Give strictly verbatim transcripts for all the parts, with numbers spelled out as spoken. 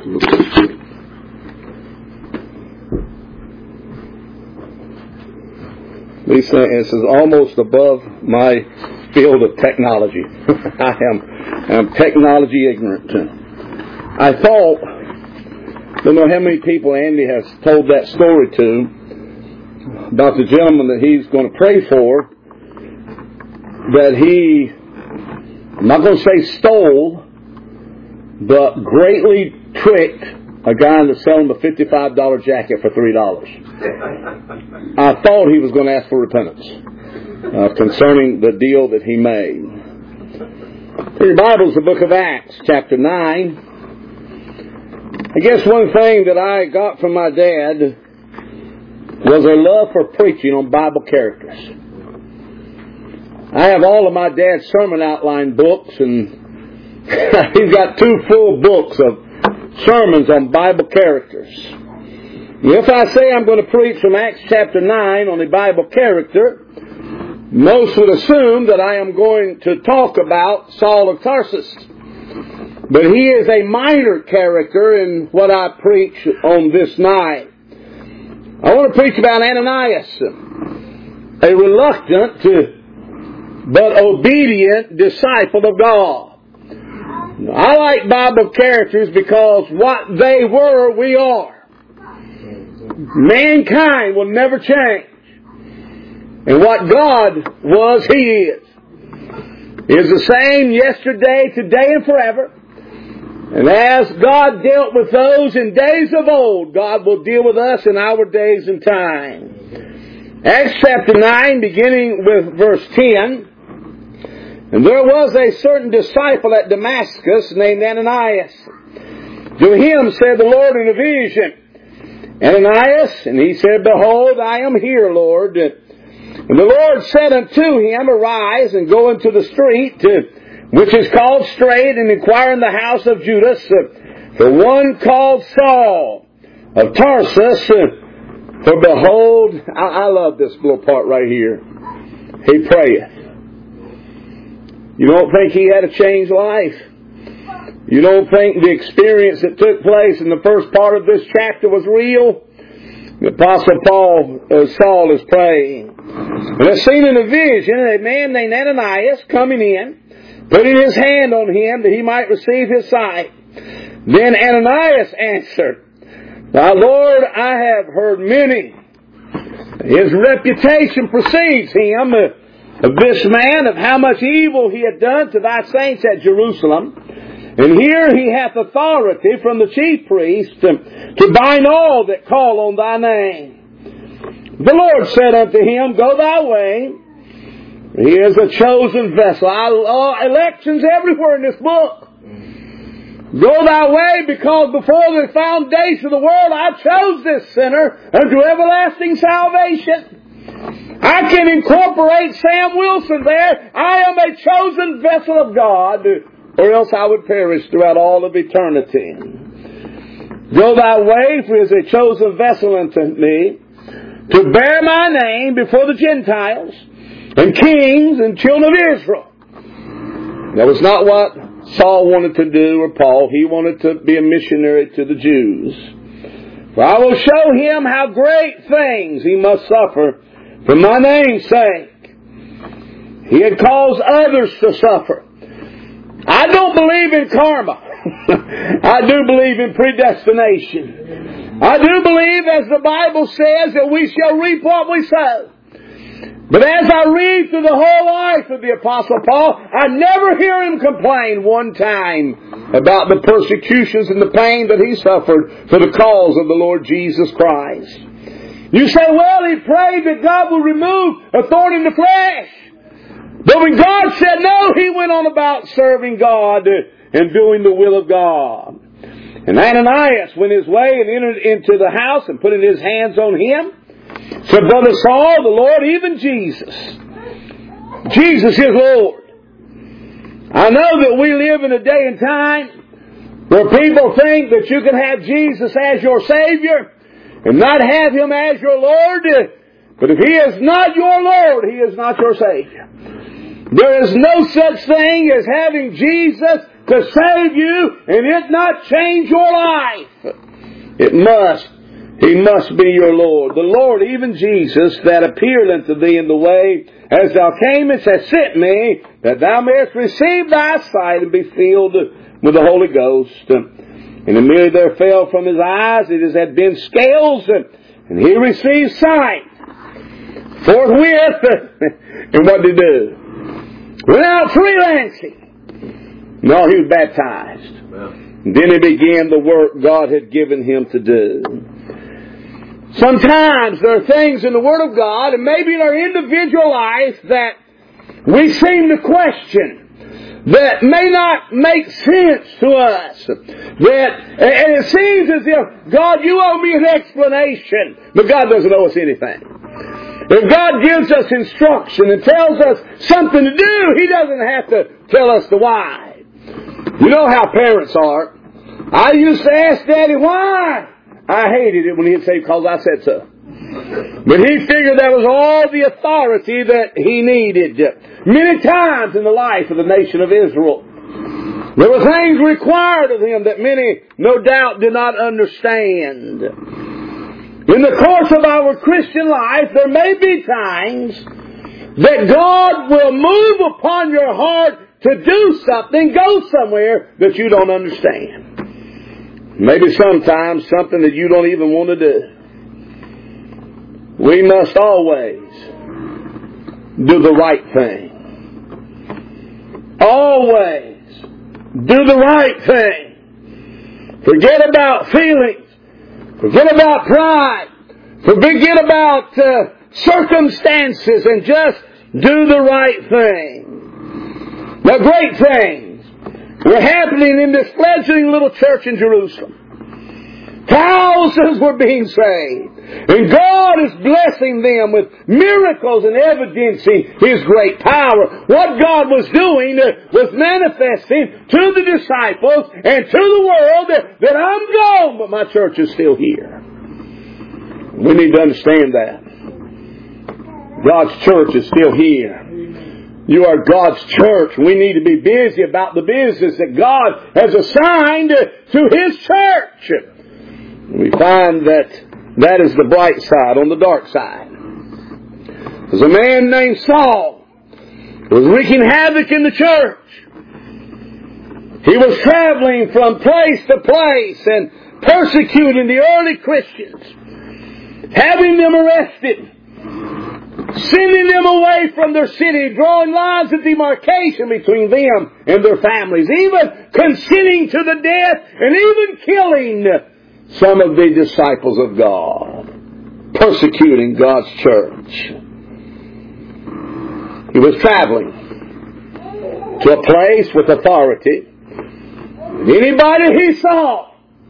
These things, this is almost above my field of technology. I am I'm technology ignorant. I thought, I don't know how many people Andy has told that story to about the gentleman that he's going to pray for, that he, I'm not going to say stole, but greatly tricked a guy into selling a fifty-five dollar jacket for three dollars. I thought he was going to ask for repentance uh, concerning the deal that he made. In your Bibles, the book of Acts, chapter nine. I guess one thing that I got from my dad was a love for preaching on Bible characters. I have all of my dad's sermon outline books, and he's got two full books of sermons on Bible characters. If I say I'm going to preach from Acts chapter nine on the Bible character, most would assume that I am going to talk about Saul of Tarsus. But he is a minor character in what I preach on this night. I want to preach about Ananias, a reluctant but obedient disciple of God. I like Bible characters because what they were, we are. Mankind will never change. And what God was, He is. He is the same yesterday, today, and forever. And as God dealt with those in days of old, God will deal with us in our days and time. Acts chapter nine, beginning with verse ten. And there was a certain disciple at Damascus named Ananias. To him said the Lord in a vision, Ananias, and he said, Behold, I am here, Lord. And the Lord said unto him, Arise and go into the street, which is called Straight, and inquire in the house of Judas for one called Saul of Tarsus. For behold, I, I love this little part right here. He prayeth. You don't think he had a changed life? You don't think the experience that took place in the first part of this chapter was real? The Apostle Paul, uh, Saul is praying. And it's seen in a vision a man named Ananias coming in, putting his hand on him that he might receive his sight. Then Ananias answered, Thy Lord, I have heard many. His reputation precedes him uh, of this man, of how much evil he had done to thy saints at Jerusalem. And here he hath authority from the chief priest to, to bind all that call on thy name. The Lord said unto him, Go thy way. He is a chosen vessel. I law elections everywhere in this book. Go thy way, because before the foundation of the world I chose this sinner unto everlasting salvation. I can incorporate Sam Wilson there. I am a chosen vessel of God, or else I would perish throughout all of eternity. Go thy way, for he is a chosen vessel unto me, to bear my name before the Gentiles, and kings, and children of Israel. That was not what Saul wanted to do, or Paul. He wanted to be a missionary to the Jews. For I will show him how great things he must suffer for my name's sake. He had caused others to suffer. I don't believe in karma. I do believe in predestination. I do believe, as the Bible says, that we shall reap what we sow. But as I read through the whole life of the Apostle Paul, I never hear him complain one time about the persecutions and the pain that he suffered for the cause of the Lord Jesus Christ. You say, well, he prayed that God would remove a thorn in the flesh. But when God said no, he went on about serving God and doing the will of God. And Ananias went his way and entered into the house and putting his hands on him. Said, Brother Saul, the Lord, even Jesus. Jesus is Lord. I know that we live in a day and time where people think that you can have Jesus as your Savior and not have Him as your Lord. But if He is not your Lord, He is not your Savior. There is no such thing as having Jesus to save you and it not change your life. It must. He must be your Lord. The Lord, even Jesus, that appeared unto thee in the way, as thou camest, has sent me, that thou mayest receive thy sight and be filled with the Holy Ghost. And immediately there fell from his eyes, it as had been scales, and he received sight. Forthwith, and what did he do? Went out freelancing. No, he was baptized. And then he began the work God had given him to do. Sometimes there are things in the Word of God, and maybe in our individual life, that we seem to question, that may not make sense to us. That, and it seems as if, God, you owe me an explanation. But God doesn't owe us anything. If God gives us instruction and tells us something to do, He doesn't have to tell us the why. You know how parents are. I used to ask Daddy why. I hated it when he'd say, because I said so. But he figured that was all the authority that he needed. Many times in the life of the nation of Israel, there were things required of him that many, no doubt, did not understand. In the course of our Christian life, there may be times that God will move upon your heart to do something, go somewhere that you don't understand. Maybe sometimes something that you don't even want to do. We must always do the right thing. Always do the right thing. Forget about feelings. Forget about pride. Forget about uh, circumstances and just do the right thing. Now, great things were happening in this fledgling little church in Jerusalem. Thousands were being saved. And God is blessing them with miracles and evidencing His great power. What God was doing was manifesting to the disciples and to the world that, that I'm gone, but my church is still here. We need to understand that. God's church is still here. You are God's church. We need to be busy about the business that God has assigned to His church. We find that that is the bright side on the dark side. There's a man named Saul who was wreaking havoc in the church. He was traveling from place to place and persecuting the early Christians, having them arrested, sending them away from their city, drawing lines of demarcation between them and their families, even consenting to the death and even killing some of the disciples of God, persecuting God's church. He was traveling to a place with authority. And anybody he saw,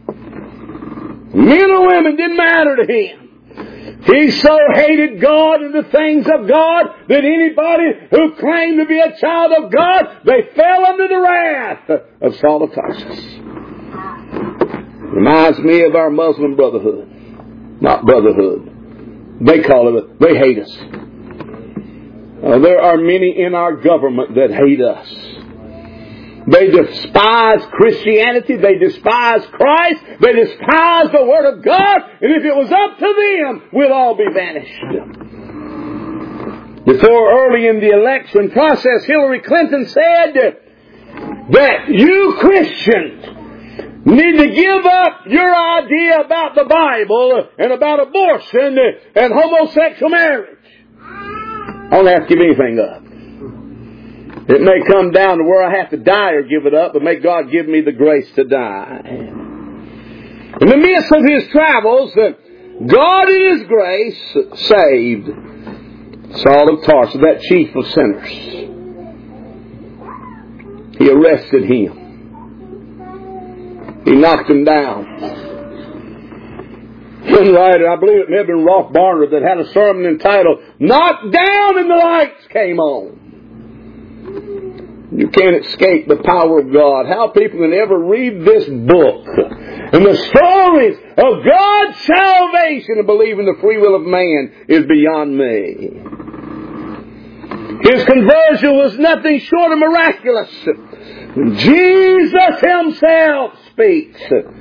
men or women, didn't matter to him. He so hated God and the things of God that anybody who claimed to be a child of God, they fell under the wrath of Saul of Tarsus. Reminds me of our Muslim brotherhood. Not brotherhood. They call it, they hate us. Uh, there are many in our government that hate us. They despise Christianity. They despise Christ. They despise the Word of God. And if it was up to them, we'll all be vanished. Before early in the election process, Hillary Clinton said that you Christians need to give up your idea about the Bible and about abortion and homosexual marriage. I don't have to give anything up. It may come down to where I have to die or give it up, but may God give me the grace to die. In the midst of his travels, God in His grace saved Saul of Tarsus, that chief of sinners. He arrested him. He knocked him down. One writer, I believe it may have been Rolf Barner, that had a sermon entitled, "Knocked Down and the Lights Came On." You can't escape the power of God. How people can ever read this book and the stories of God's salvation and believe in the free will of man is beyond me. His conversion was nothing short of miraculous. Jesus Himself speaks.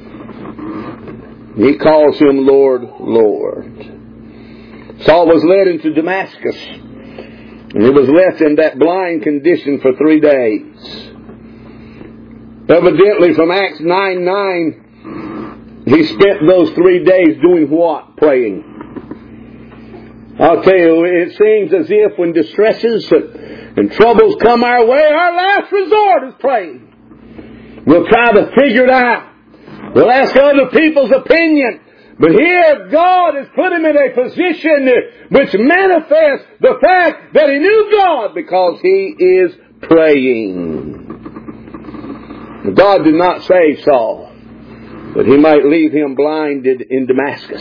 He calls Him Lord, Lord. Saul was led into Damascus, and he was left in that blind condition for three days. Evidently, from Acts nine nine, he spent those three days doing what? Praying. I'll tell you, it seems as if when distresses and troubles come our way, our last resort is praying. We'll try to figure it out. We'll ask other people's opinion. But here, God has put him in a position which manifests the fact that he knew God because he is praying. God did not save Saul, but He might leave him blinded in Damascus.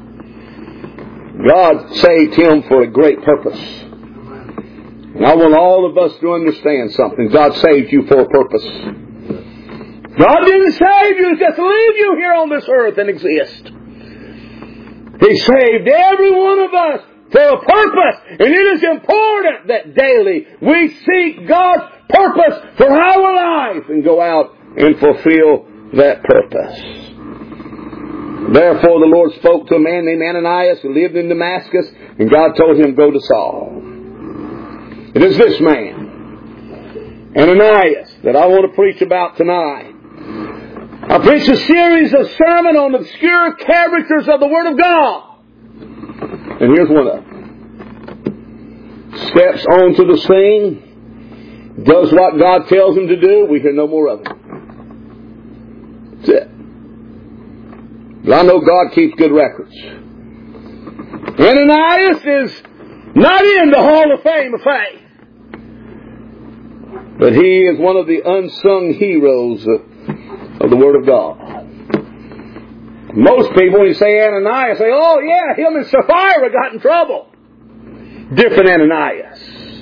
God saved him for a great purpose. And I want all of us to understand something. God saved you for a purpose. God didn't save you just to leave you here on this earth and exist. He saved every one of us for a purpose. And it is important that daily we seek God's purpose for our life and go out and fulfill that purpose. Therefore the Lord spoke to a man named Ananias who lived in Damascus, and God told him, go to Saul. It is this man, Ananias, that I want to preach about tonight. I preached a series of sermons on obscure characters of the Word of God. And here's one of them. Steps onto the scene, does what God tells him to do, we hear no more of him. That's it. But I know God keeps good records. Ananias is not in the Hall of Fame of faith. But he is one of the unsung heroes of the Word of God. Most people, when you say Ananias, say, oh yeah, him and Sapphira got in trouble. Different Ananias.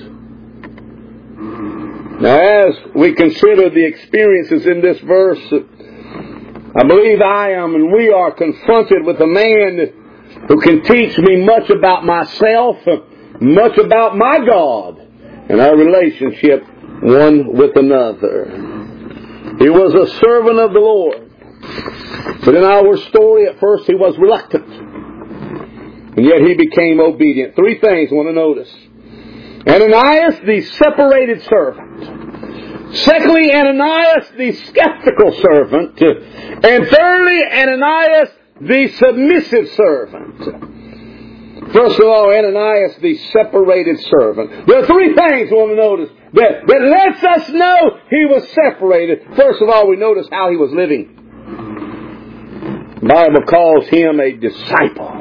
Now as we consider the experiences in this verse, I believe I am and we are confronted with a man who can teach me much about myself, much about my God, and our relationship one with another. He was a servant of the Lord. But in our story, at first he was reluctant. And yet he became obedient. Three things I want to notice. Ananias, the separated servant. Secondly, Ananias, the skeptical servant. And thirdly, Ananias, the submissive servant. First of all, Ananias, the separated servant. There are three things I want to notice that, that lets us know he was separated. First of all, we notice how he was living. The Bible calls him a disciple.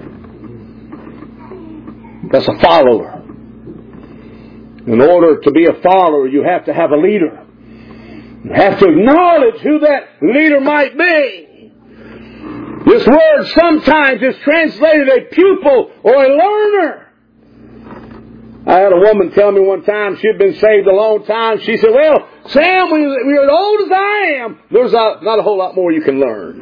That's a follower. In order to be a follower, you have to have a leader. You have to acknowledge who that leader might be. This word sometimes is translated a pupil or a learner. I had a woman tell me one time she had been saved a long time. She said, well, Sam, when you're as old as I am, there's a, not a whole lot more you can learn.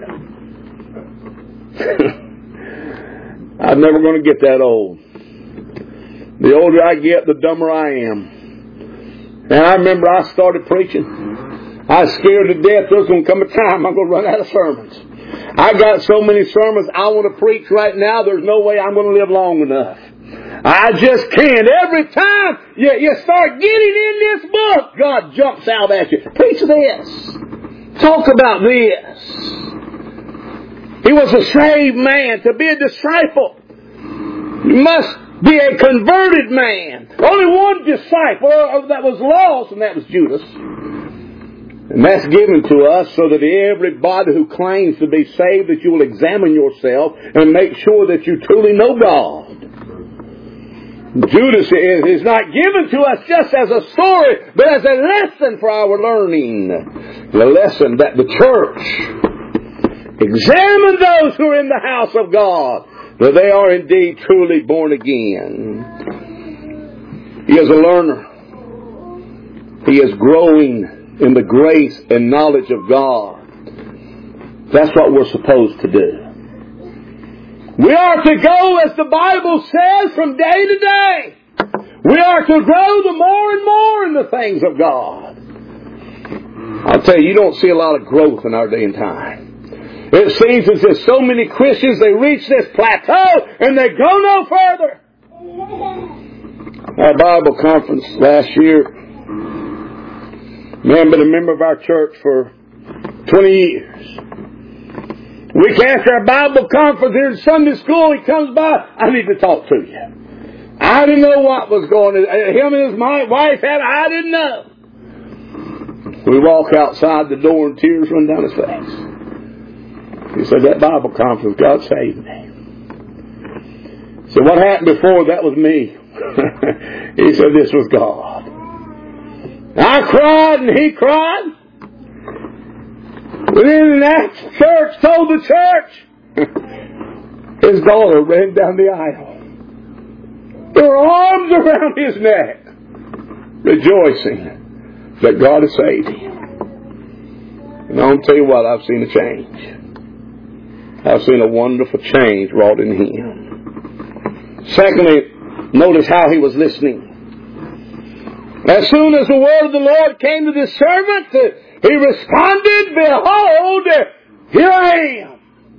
I'm never going to get that old. The older I get, the dumber I am. And I remember I started preaching. I was scared to death there's going to come a time I'm going to run out of sermons. I got so many sermons I want to preach right now, there's no way I'm going to live long enough. I just can't. Every time you, you start getting in this book, God jumps out at you. Preach this. Talk about this. He was a saved man. To be a disciple, you must be a converted man. Only one disciple that was lost, and that was Judas. And that's given to us so that everybody who claims to be saved, that you will examine yourself and make sure that you truly know God. Judas is not given to us just as a story, but as a lesson for our learning. The lesson that the church examine those who are in the house of God, that they are indeed truly born again. He is a learner. He is growing in the grace and knowledge of God. That's what we're supposed to do. We are to go, as the Bible says, from day to day. We are to grow the more and more in the things of God. I'll tell you, you don't see a lot of growth in our day and time. It seems as if so many Christians, they reach this plateau and they go no further. Our Bible conference last year, man, been a member of our church for twenty years. Week after our Bible conference here in Sunday school, he comes by, I need to talk to you. I didn't know what was going on. Him and his wife had, I didn't know. We walk outside the door and tears run down his face. He said, that Bible conference, God saved me. He said, what happened before, that was me. He said, this was God. I cried and he cried. Within that church told the church, his daughter ran down the aisle. Her arms around his neck, rejoicing that God has saved him. And I'll tell you what, I've seen a change. I've seen a wonderful change wrought in him. Secondly, notice how he was listening. As soon as the word of the Lord came to this servant, he responded, behold, here I am.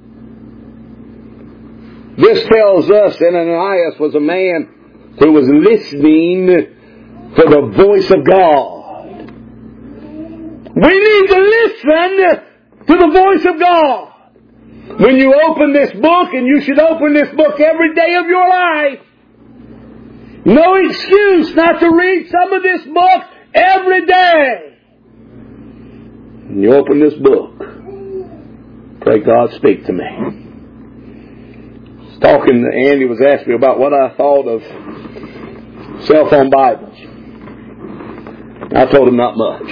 This tells us that Ananias was a man who was listening for the voice of God. We need to listen to the voice of God. When you open this book, and you should open this book every day of your life, no excuse not to read some of this book every day. When you open this book, pray, God, speak to me. I was talking to Andy, was asking me about what I thought of cell phone Bibles. I told him not much.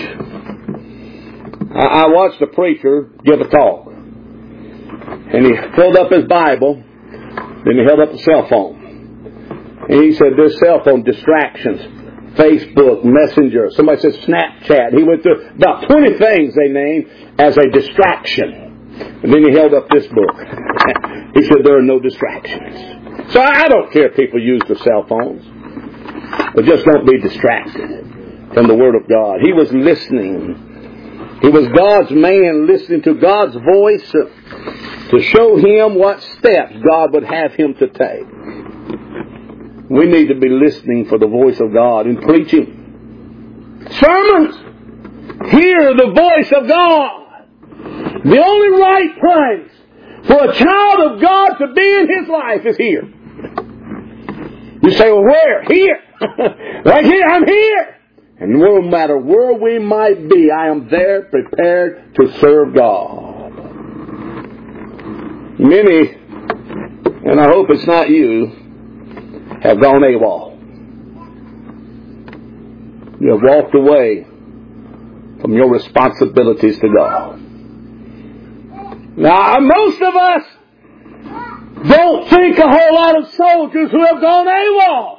I watched a preacher give a talk. And he filled up his Bible. Then he held up a cell phone. And he said, there's cell phone distractions. Facebook, Messenger. Somebody said Snapchat. He went through about twenty things they named as a distraction. And then he held up this book. He said, there are no distractions. So I don't care if people use their cell phones. But just don't be distracted from the Word of God. He was listening. He was God's man, listening to God's voice to show him what steps God would have him to take. We need to be listening for the voice of God in preaching. Sermons, hear the voice of God. The only right place for a child of God to be in his life is here. You say, well, where? Here. Right here, I'm here. And no matter where we might be, I am there prepared to serve God. Many, and I hope it's not you, have gone AWOL. You have walked away from your responsibilities to God. Now, most of us don't think a whole lot of soldiers who have gone AWOL.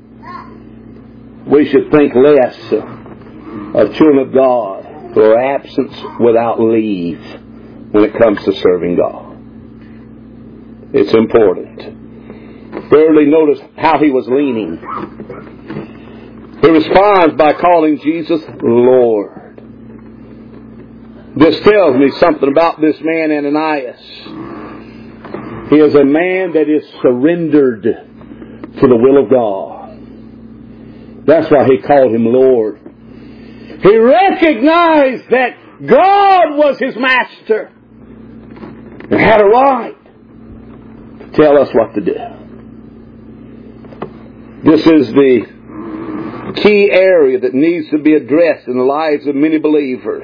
We should think less of children of God who are absent without leave when it comes to serving God. It's important. Thirdly, notice how he was leaning. He responds by calling Jesus Lord. This tells me something about this man Ananias. He is a man that is surrendered to the will of God. That's why he called him Lord. He recognized that God was his master and had a right to tell us what to do. This is the key area that needs to be addressed in the lives of many believers.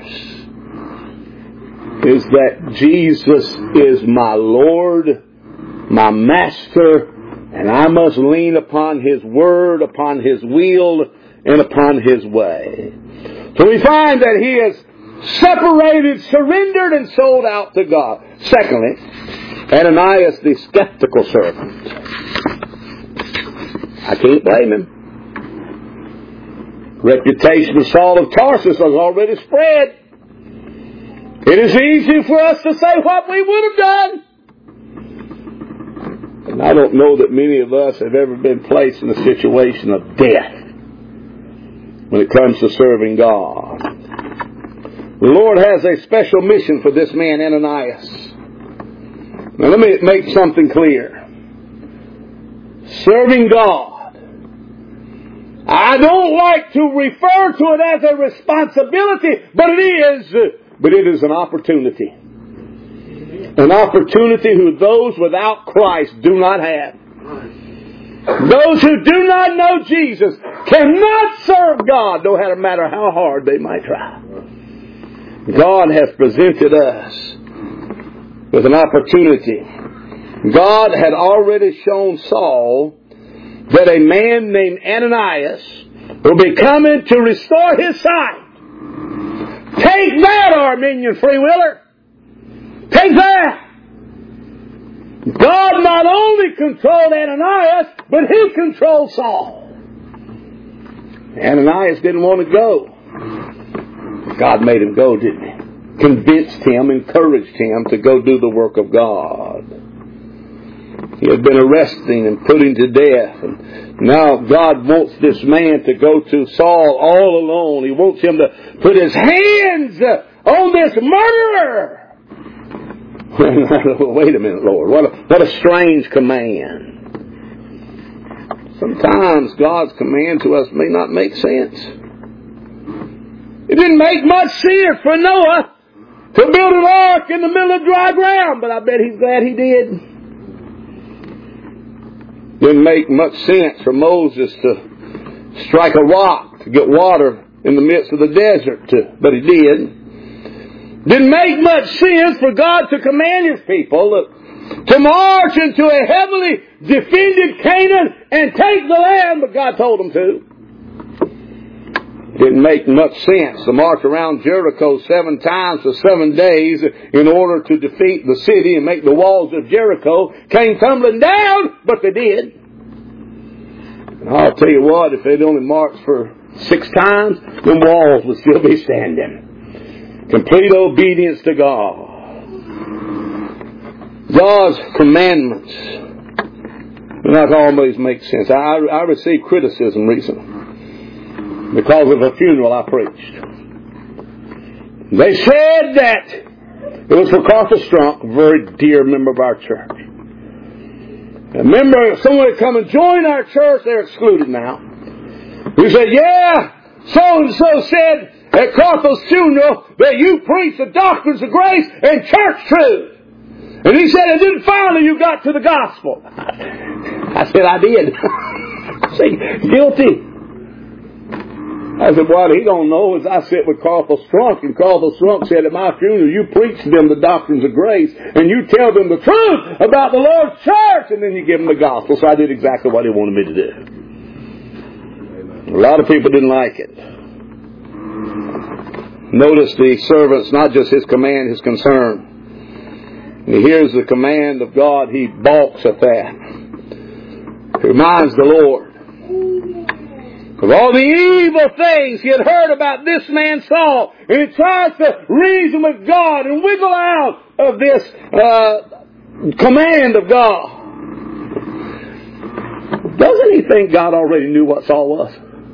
Is that Jesus is my Lord, my Master, and I must lean upon His Word, upon His will, and upon His way. So we find that he is separated, surrendered, and sold out to God. Secondly, Ananias, the skeptical servant. I can't blame him. Reputation of Saul of Tarsus has already spread. It is easy for us to say what we would have done. And I don't know that many of us have ever been placed in a situation of death when it comes to serving God. The Lord has a special mission for this man, Ananias. Now let me make something clear. Serving God, I don't like to refer to it as a responsibility, but it is, but it is an opportunity. An opportunity who those without Christ do not have. Those who do not know Jesus cannot serve God, no matter how hard they might try. God has presented us with an opportunity. God had already shown Saul that a man named Ananias will be coming to restore his sight. Take that, Arminian freewheeler. Take that. God not only controlled Ananias, but He controlled Saul. Ananias didn't want to go. God made him go, didn't He? Convinced him, encouraged him to go do the work of God. He had been arresting and putting to death. And now God wants this man to go to Saul all alone. He wants him to put his hands on this murderer. Wait a minute, Lord. What a, what a strange command. Sometimes God's command to us may not make sense. It didn't make much sense for Noah to build an ark in the middle of dry ground, but I bet he's glad he did. Didn't make much sense for Moses to strike a rock to get water in the midst of the desert, to, but he did. Didn't make much sense for God to command His people to march into a heavily defended Canaan and take the land, but God told them to. Didn't make much sense to march around Jericho seven times for seven days in order to defeat the city and make the walls of Jericho came tumbling down, but they did. And I'll tell you what, if they'd only marched for six times, the walls would still be standing. Complete obedience to God. God's commandments do not always make sense. I, I received criticism recently because of a funeral I preached. They said that it was for Carthel Strunk, a very dear member of our church. A member, if someone had come and joined our church, they're excluded now. We said, yeah, so-and-so said at Carthel's funeral that you preach the doctrines of grace and church truth. And he said, and then finally you got to the gospel. I said, I did. See, guilty. I said, what he don't know is I sit with Carthel Strunk, and Carthel Strunk said at my funeral, you preach them the doctrines of grace, and you tell them the truth about the Lord's church, and then you give them the gospel. So I did exactly what he wanted me to do. A lot of people didn't like it. Notice the servant's not just his command, his concern. He hears the command of God, he balks at that. He reminds the Lord of all the evil things he had heard about this man Saul. And he tries to reason with God and wiggle out of this uh, command of God. Doesn't he think God already knew what Saul was?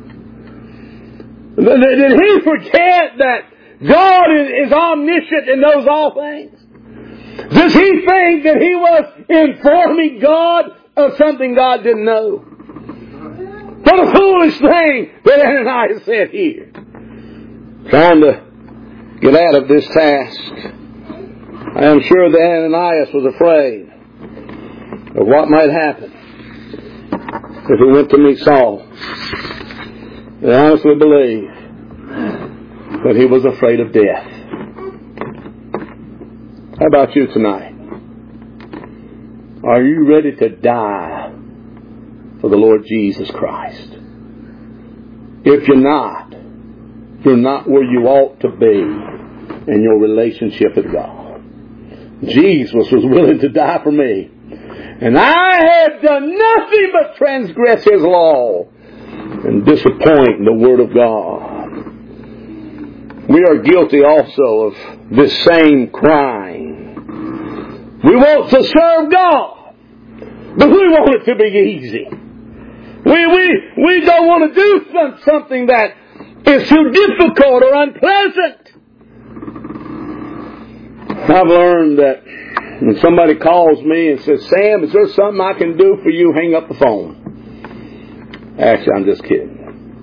Did he forget that God is omniscient and knows all things? Does he think that he was informing God of something God didn't know? What a foolish thing that Ananias said here. Trying to get out of this task. I am sure that Ananias was afraid of what might happen if he went to meet Saul. I honestly believe that he was afraid of death. How about you tonight? Are you ready to die for the Lord Jesus Christ? If you're not, you're not where you ought to be in your relationship with God. Jesus was willing to die for me, and I had done nothing but transgress His law and disappoint the Word of God. We are guilty also of this same crime. We want to serve God, but we want it to be easy. We, we, we don't want to do something that is too difficult or unpleasant. I've learned that when somebody calls me and says, Sam, is there something I can do for you? Hang up the phone. Actually, I'm just kidding.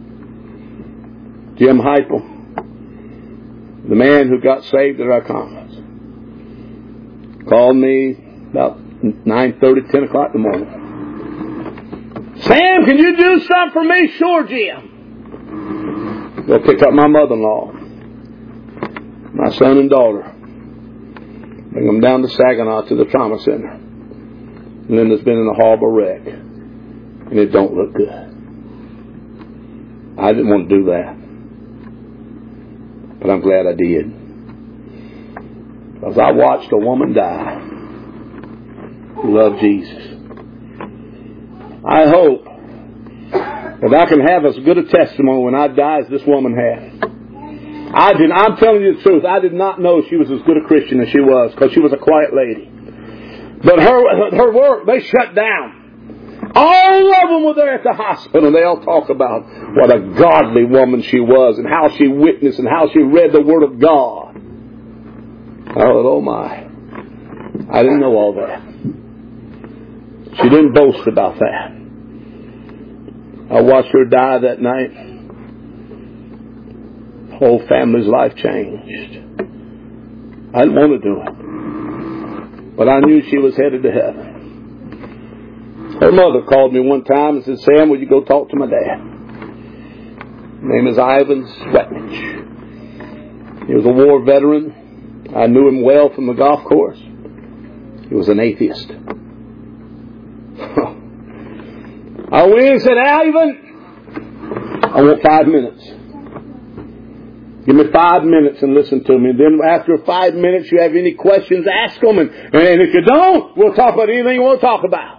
Jim Heupel, the man who got saved at our conference, called me about nine thirty, ten o'clock in the morning. Sam, can you do something for me? Sure, Jim. Go pick up my mother-in-law, my son and daughter. Bring them down to Saginaw to the trauma center. Linda's been in a horrible wreck, and it don't look good. I didn't want to do that, but I'm glad I did. Because I watched a woman die who loved Jesus. I hope that I can have as good a testimony when I die as this woman had. I did, I'm telling you the truth, I did not know she was as good a Christian as she was, because she was a quiet lady. But her her work, they shut down. All of them were there at the hospital, and they all talk about what a godly woman she was, and how she witnessed, and how she read the Word of God. I thought, oh my, I didn't know all that. She didn't boast about that. I watched her die that night. The whole family's life changed. I didn't want to do it, but I knew she was headed to heaven. Her mother called me one time and said, Sam, will you go talk to my dad? His name is Ivan Swetnich. He was a war veteran. I knew him well from the golf course. He was an atheist. I went in and said, Ivan, I want five minutes. Give me five minutes and listen to me. And then after five minutes, you have any questions, ask them. And, and if you don't, we'll talk about anything you want to talk about.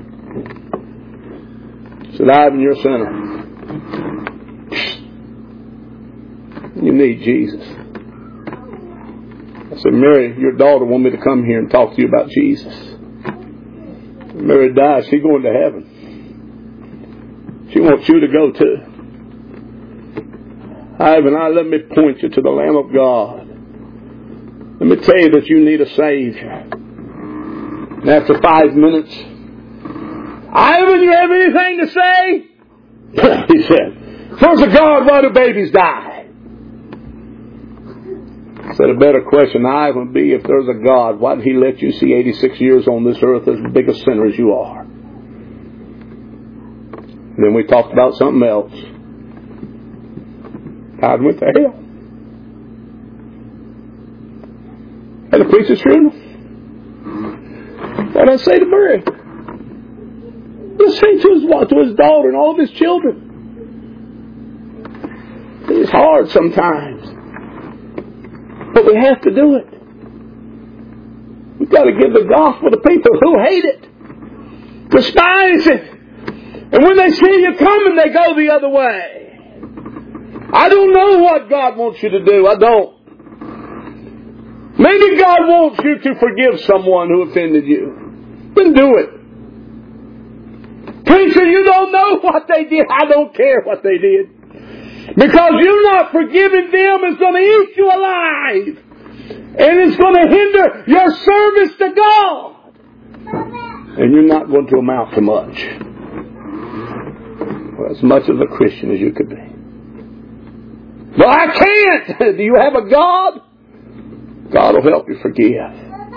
I said, Ivan, you're a sinner. You need Jesus. I said, Mary, your daughter wanted me to come here and talk to you about Jesus. Mary died. She's going to heaven. She wants you to go too. Ivan, I, let me point you to the Lamb of God. Let me tell you that you need a Savior. And after five minutes, Ivan, you have anything to say? He said, if there's a God, why do babies die? I said, a better question, Ivan, would be, if there's a God, why did He let you see eighty-six years on this earth as big a sinner as you are? And then we talked about something else. Ivan went to hell. At a preacher's funeral. What did I say to Murray? Let's say to his, to his daughter and all of his children. It's hard sometimes. But we have to do it. We've got to give the gospel to people who hate it, despise it. And when they see you coming, they go the other way. I don't know what God wants you to do. I don't. Maybe God wants you to forgive someone who offended you. Then do it. Preacher, you don't know what they did. I don't care what they did. Because you're not forgiving them, it's going to eat you alive. And it's going to hinder your service to God. And you're not going to amount to much. Well, as much as a Christian as you could be. Well, I can't. Do you have a God? God will help you forgive.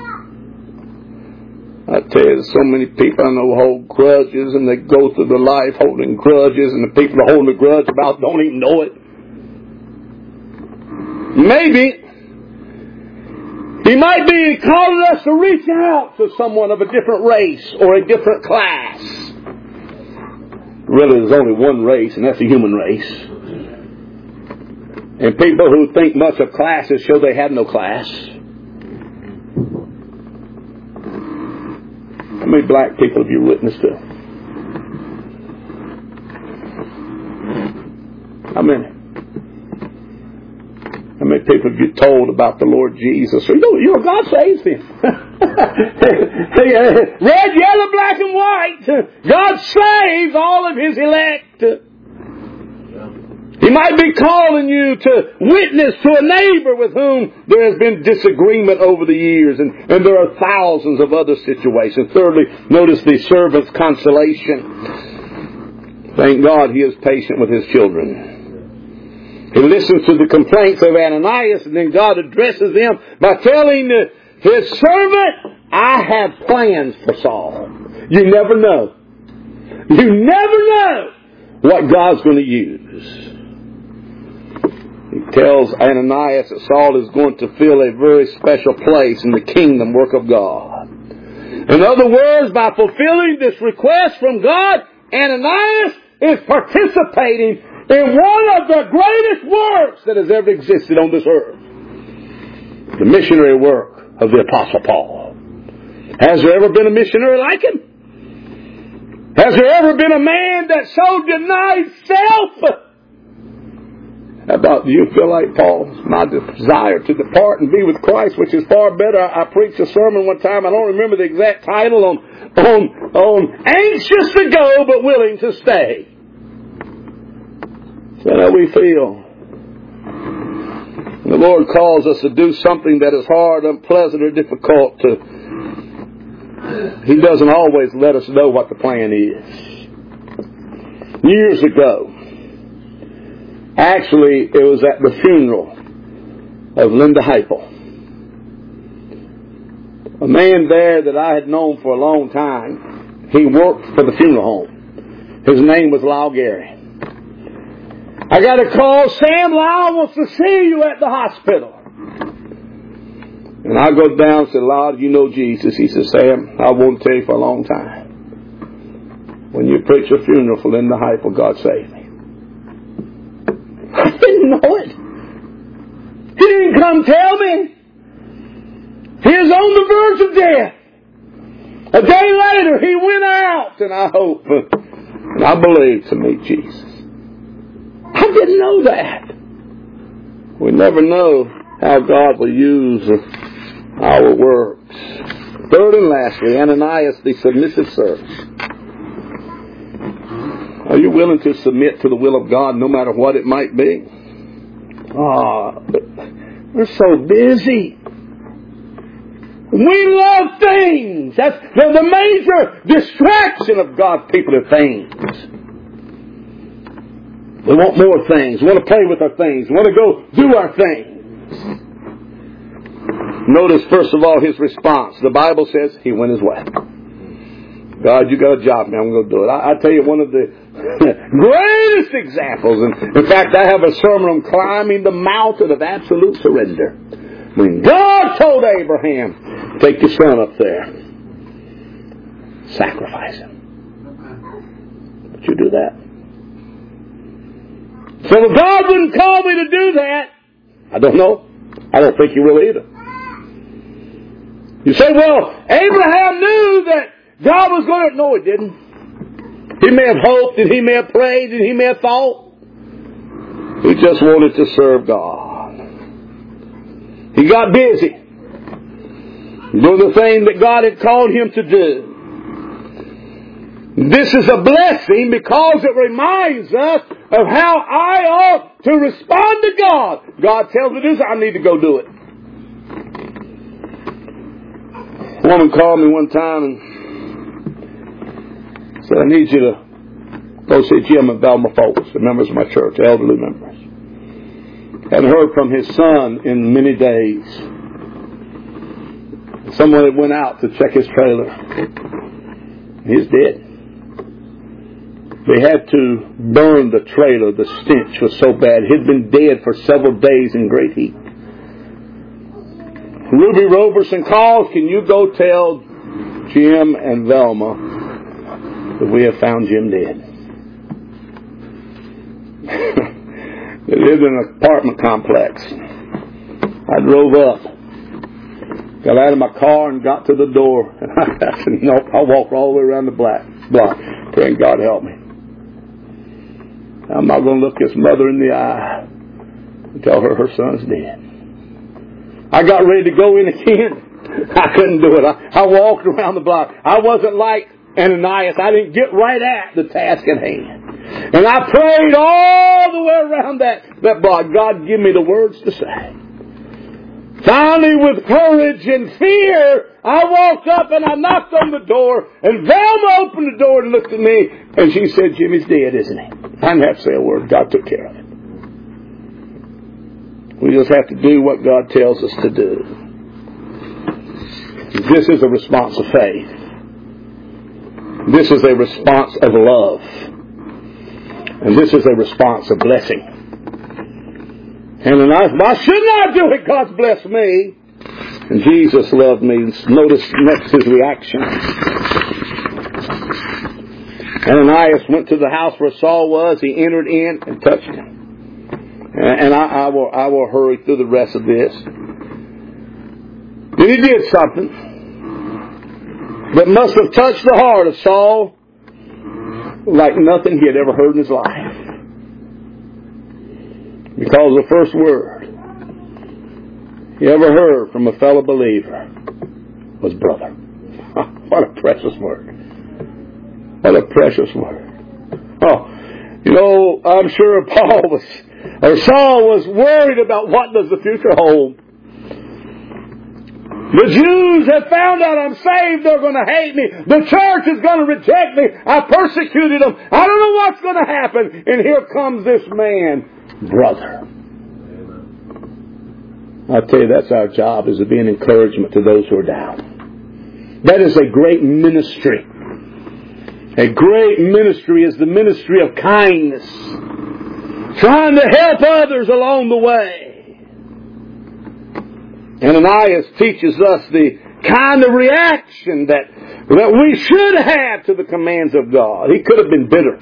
I tell you, there's so many people I know hold grudges, and they go through their life holding grudges, and the people they're holding a grudge about don't even know it. Maybe He might be calling us to reach out to someone of a different race or a different class. Really, there's only one race, and that's the human race. And people who think much of classes show they have no class. How many black people have you witnessed to? How many? How many people have you told about the Lord Jesus? Or, you know, you know God saves them. Red, yellow, black, and white. God saves all of His elect. He might be calling you to witness to a neighbor with whom there has been disagreement over the years, and, and there are thousands of other situations. Thirdly, notice the servant's consolation. Thank God he is patient with his children. He listens to the complaints of Ananias, and then God addresses them by telling his servant, I have plans for Saul. You never know. You never know what God's going to use. He tells Ananias that Saul is going to fill a very special place in the kingdom work of God. In other words, by fulfilling this request from God, Ananias is participating in one of the greatest works that has ever existed on this earth. The missionary work of the Apostle Paul. Has there ever been a missionary like him? Has there ever been a man that so denied self? How about, do you feel like Paul? My desire to depart and be with Christ, which is far better. I, I preached a sermon one time. I don't remember the exact title on, on, on anxious to go but willing to stay. That's how we feel. The Lord calls us to do something that is hard, unpleasant, or difficult. To, He doesn't always let us know what the plan is. Years ago, actually, it was at the funeral of Linda Heupel. A man there that I had known for a long time. He worked for the funeral home. His name was Lyle Gary. I got a call, Sam, Lyle wants to see you at the hospital. And I go down and say, Lyle, you know Jesus? He says, Sam, I won't tell you for a long time. When you preach a funeral for Linda Heupel, God saved me. I didn't know it. He didn't come tell me. He was on the verge of death. A day later, he went out, and I hope, and I believe, to meet Jesus. I didn't know that. We never know how God will use our works. Third and lastly, Ananias, the submissive servant. Are you willing to submit to the will of God no matter what it might be? Oh, we're so busy. We love things. That's the, the major distraction of God's people are things. We want more things. We want to play with our things. We want to go do our things. Notice, first of all, his response. The Bible says he went his way. God, you got a job, man. I'm going to do it. I, I tell you, one of the greatest examples, and in fact, I have a sermon on climbing the mountain of absolute surrender. When God told Abraham, take your son up there, sacrifice him. Would you do that? So if God wouldn't call me to do that, I don't know. I don't think He will either. You say, well, Abraham knew that God was going to... No, he didn't. He may have hoped, and he may have prayed, and he may have thought. He just wanted to serve God. He got busy doing the thing that God had called him to do. This is a blessing because it reminds us of how I ought to respond to God. God tells me this, I need to go do it. A woman called me one time and said, I need you to go see Jim and Velma folks, the members of my church, elderly members. Hadn't heard from his son in many days. Someone had went out to check his trailer. He's dead. They had to burn the trailer. The stench was so bad. He'd been dead for several days in great heat. Ruby Roberson calls, can you go tell Jim and Velma that we have found Jim dead? They lived in an apartment complex. I drove up, got out of my car and got to the door. And I said, nope, I walked all the way around the block, block praying, God help me. I'm not going to look his mother in the eye and tell her her son's dead. I got ready to go in again. I couldn't do it. I, I walked around the block. I wasn't like Ananias. I didn't get right at the task at hand. And I prayed all the way around that, that block. God, give me the words to say. Finally, with courage and fear, I walked up and I knocked on the door, and Velma opened the door and looked at me, and she said, Jimmy's dead, isn't he? I didn't have to say a word. God took care of it. We just have to do what God tells us to do. This is a response of faith. This is a response of love. And this is a response of blessing. And I, why shouldn't I do it? God's blessed me. And Jesus loved me. Notice next his reaction. Ananias went to the house where Saul was. He entered in and touched him. And I, I will I will hurry through the rest of this. Then he did something that must have touched the heart of Saul like nothing he had ever heard in his life. Because the first word he ever heard from a fellow believer was brother. What a precious word. What a precious word. Oh, you know, I'm sure Paul was, or Saul was worried about what does the future hold. The Jews have found out I'm saved. They're going to hate me. The church is going to reject me. I persecuted them. I don't know what's going to happen. And here comes this man, brother. I'll tell you, that's our job, is to be an encouragement to those who are down. That is a great ministry. A great ministry is the ministry of kindness. Trying to help others along the way. Ananias teaches us the kind of reaction that, that we should have to the commands of God. He could have been bitter.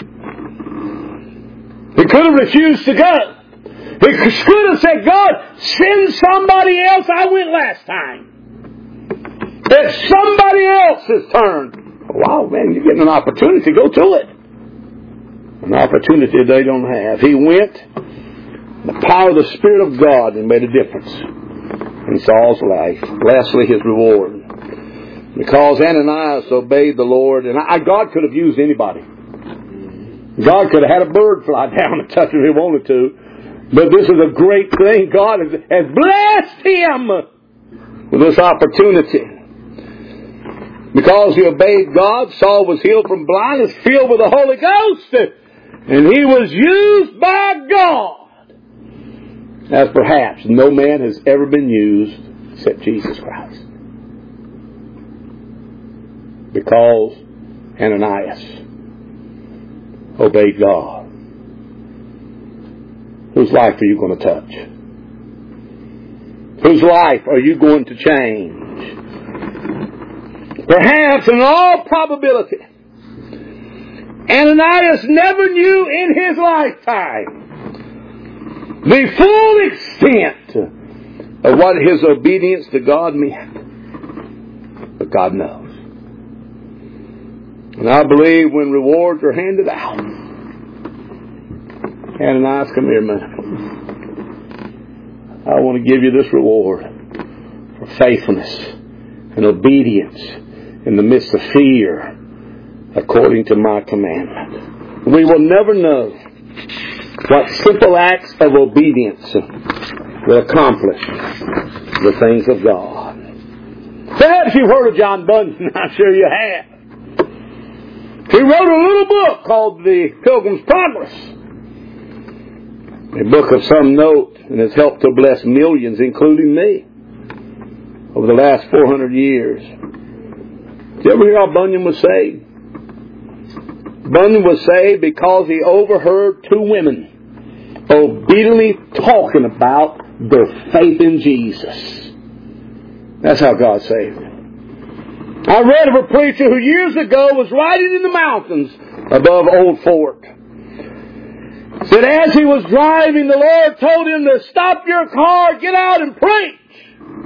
He could have refused to go. He could have said, God, send somebody else. I went last time. It's somebody else's turn. Wow, man, you're getting an opportunity. Go to it. An opportunity they don't have. He went. The power of the Spirit of God and made a difference in Saul's life. Lastly, his reward. Because Ananias obeyed the Lord, and I, God could have used anybody. God could have had a bird fly down and touch him if he wanted to. But this is a great thing. God has, has blessed him with this opportunity. Because he obeyed God, Saul was healed from blindness, filled with the Holy Ghost, and he was used by God as perhaps no man has ever been used except Jesus Christ. Because Ananias obeyed God. Whose life are you going to touch? Whose life are you going to change? Perhaps, in all probability, Ananias never knew in his lifetime the full extent of what his obedience to God meant. But God knows. And I believe when rewards are handed out, Ananias, come here a minute. I want to give you this reward for faithfulness and obedience in the midst of fear, according to my commandment. We will never know what simple acts of obedience will accomplish the things of God. Perhaps you've heard of John Bunyan. I'm sure you have. He wrote a little book called The Pilgrim's Progress. A book of some note, and has helped to bless millions, including me, over the last four hundred years. Did you ever hear how Bunyan was saved? Bunyan was saved because he overheard two women obediently talking about their faith in Jesus. That's how God saved him. I read of a preacher who years ago was riding in the mountains above Old Fort. Said as he was driving, the Lord told him to stop your car, get out and preach.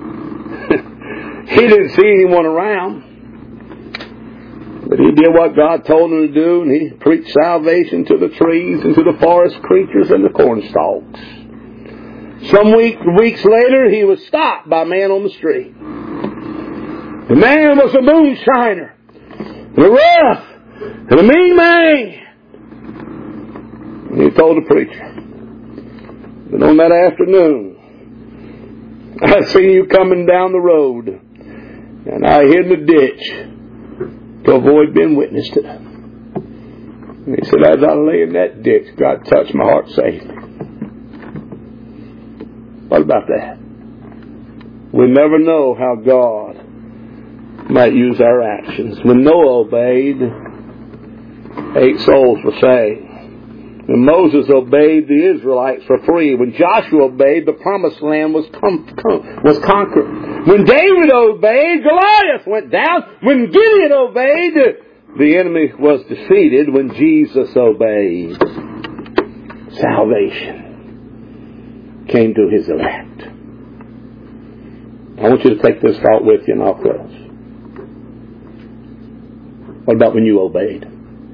He didn't see anyone around. But he did what God told him to do, and he preached salvation to the trees and to the forest creatures and the corn stalks. Some week, weeks later, he was stopped by a man on the street. The man was a moonshiner, and a rough, and a mean man. And he told the preacher, but on that afternoon, I seen you coming down the road, and I hid in the ditch to avoid being witnessed to. And he said, as I lay in that ditch, God touched my heart, saved me. What about that? We never know how God might use our actions. When Noah obeyed, eight souls were saved. When Moses obeyed, the Israelites were free. When Joshua obeyed, the promised land was com- com- was conquered. When David obeyed, Goliath went down. When Gideon obeyed, the enemy was defeated. When Jesus obeyed, salvation came to His elect. I want you to take this thought with you and I'll close. What about when you obeyed?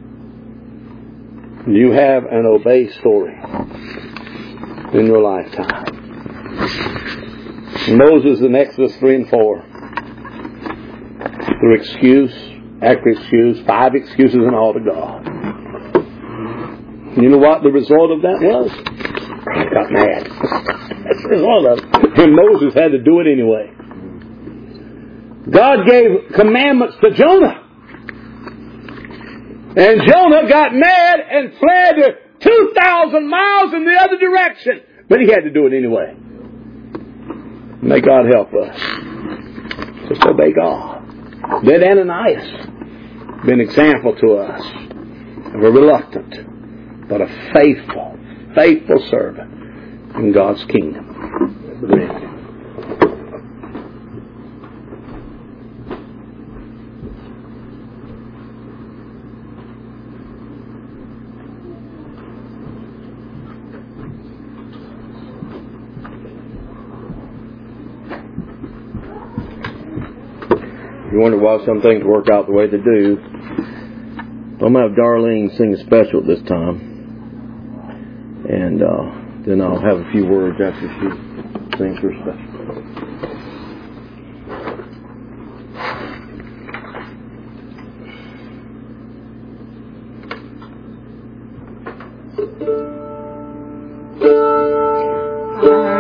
You have an obey story in your lifetime. Moses in Exodus three and four. Through excuse, after excuse, five excuses and all to God. You know what the result of that was? God got mad. That's the result of it. And Moses had to do it anyway. God gave commandments to Jonah. And Jonah got mad and fled two thousand miles in the other direction. But he had to do it anyway. May God help us. Just obey God. Then Ananias, be an example to us of a reluctant, but a faithful, faithful servant in God's kingdom. You wonder why some things work out the way they do. I'm going to have Darlene sing a special this time. And uh, then I'll have a few words after she sings her special. Uh,